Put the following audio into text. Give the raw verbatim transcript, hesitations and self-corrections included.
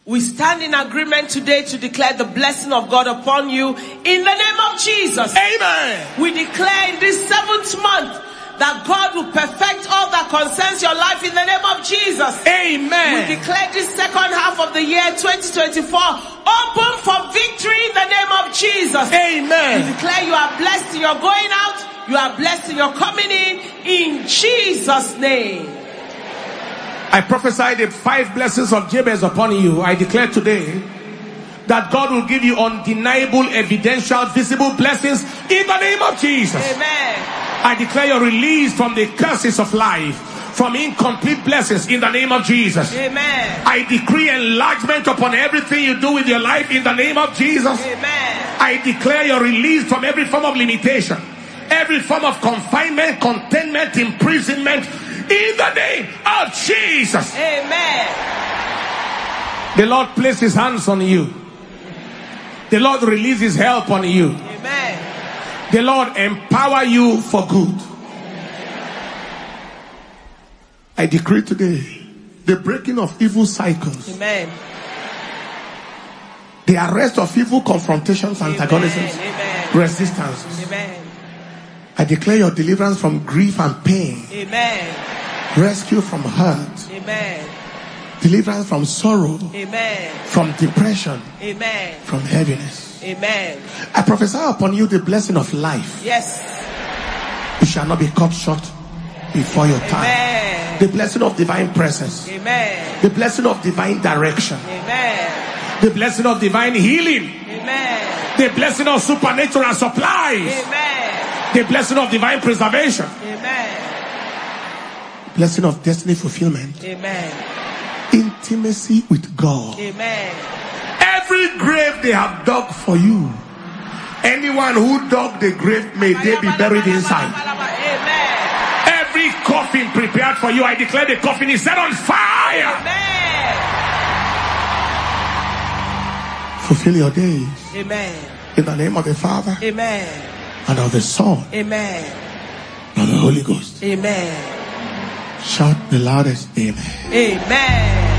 We stand in agreement today to declare the blessing of God upon you in the name of Jesus. Amen. We declare in this seventh month that God will perfect all that concerns your life in the name of Jesus. Amen. We declare this second half of the year twenty twenty-four open for victory in the name of Jesus. Amen. We declare you are blessed in your going out, you are blessed in your coming in, in Jesus' name. I prophesy the five blessings of Jabez upon you. I declare today that God will give you undeniable, evidential, visible blessings in the name of Jesus. Amen. I declare your release from the curses of life, from incomplete blessings in the name of Jesus. Amen. I decree enlargement upon everything you do with your life in the name of Jesus. Amen. I declare your release from every form of limitation, every form of confinement, containment, imprisonment in the name of Jesus. Amen. The Lord place his hands on you. The Lord release his help on you. Amen. The Lord empower you for good. I decree today the breaking of evil cycles. Amen. The arrest of evil confrontations, antagonisms, Amen. resistances. Amen. I declare your deliverance from grief and pain. Amen. Rescue from hurt. Amen. Deliverance from sorrow. Amen. From depression. Amen. From heaviness. Amen. I prophesy upon you the blessing of life. Yes. You shall not be cut short before your time. Amen. The blessing of divine presence. Amen. The blessing of divine direction. Amen. The blessing of divine healing. Amen. The blessing of supernatural supplies. Amen. The blessing of divine preservation. Amen. Blessing of destiny fulfillment. Amen. Intimacy with God. Amen. Every grave they have dug for you, anyone who dug the grave, may they be buried inside. Amen. Every coffin prepared for you, I declare the coffin is set on fire. Amen. Fulfill your days. Amen. In the name of the Father. Amen. And of the Son. Amen. And of the Holy Ghost. Amen. Shout the loudest amen. Amen.